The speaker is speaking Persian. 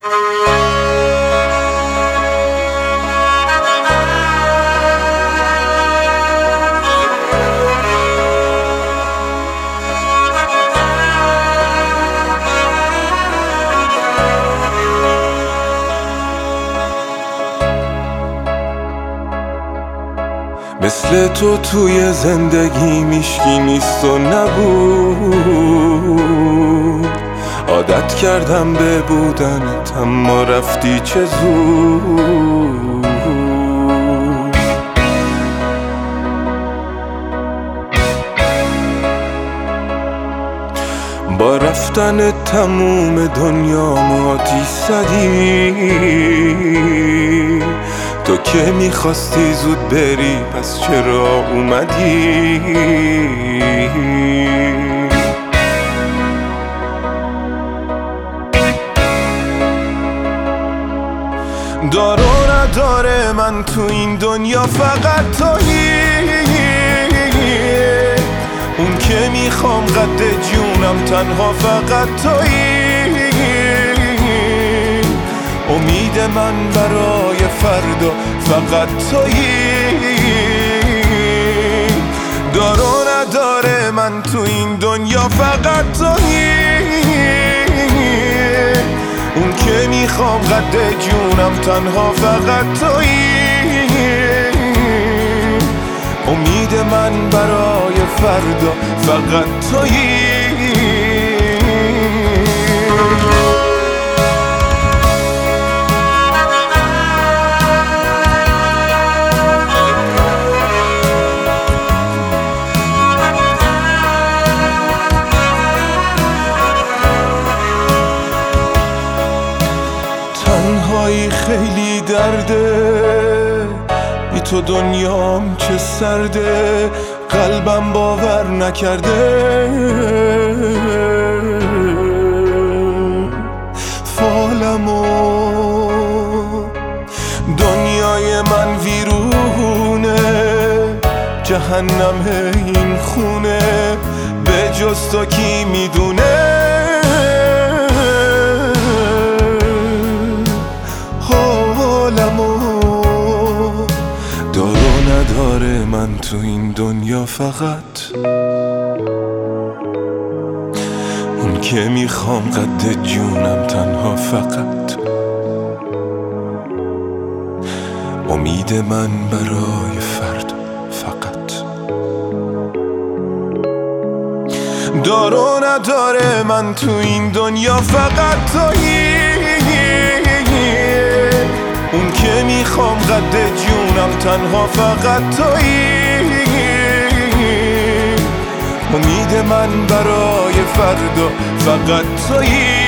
مثل تو توی زندگی میشکی نیست و نبود، عادت کردم به بودنت اما رفتی چه زود. با رفتن تموم دنیا آتیش زدی، تو که میخواستی زود بری پس چرا اومدی؟ دار و نداره من تو این دنیا فقط تویی، اون که میخوام قد جونم تنها فقط تویی. امید من برای فردا فقط تویی، دار و نداره من تو این دنیا فقط تویی، اون که میخوام قد جونم تنها فقط تویی. امید من برای فردا فقط تویی. تنهایی خیلی درده، بی تو دنیام چه سرده، قلبم باور نکرده. فالمو دنیای من ویرونه، جهنم این خونه، به جز تو کی میدونه؟ دار و نداره من تو این دنیا فقط اون که میخوام قد جونم تنها فقط. امید من برای فردا فقط. دار و نداره من تو این دنیا فقط تویی، اون که میخوام قد جونم تنها فقط تویی. امید من برای فردا فقط تویی.